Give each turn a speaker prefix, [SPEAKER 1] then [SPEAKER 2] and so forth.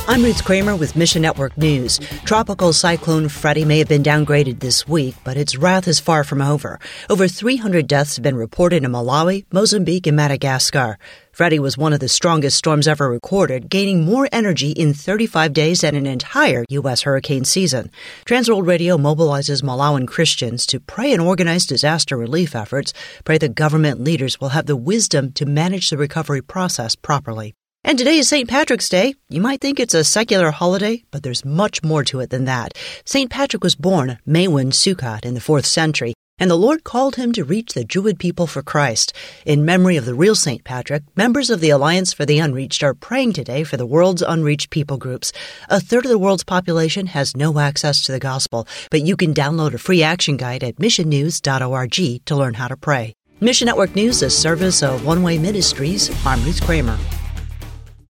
[SPEAKER 1] I'm Ruth Kramer with Mission Network News. Tropical Cyclone Freddie may have been downgraded this week, but its wrath is far from over. Over 300 deaths have been reported in Malawi, Mozambique, and Madagascar. Freddie was one of the strongest storms ever recorded, gaining more energy in 35 days than an entire U.S. hurricane season. Transworld Radio mobilizes Malawian Christians to pray and organize disaster relief efforts. Pray the government leaders will have the wisdom to manage the recovery process properly. And today is St. Patrick's Day. You might think it's a secular holiday, but there's much more to it than that. St. Patrick was born Mewin Sukkot in the 4th century, and the Lord called him to reach the Druid people for Christ. In memory of the real St. Patrick, members of the Alliance for the Unreached are praying today for the world's unreached people groups. A third of the world's population has no access to the gospel, but you can download a free action guide at missionnews.org to learn how to pray. Mission Network News, a service of One Way Ministries. I'm Ruth Kramer.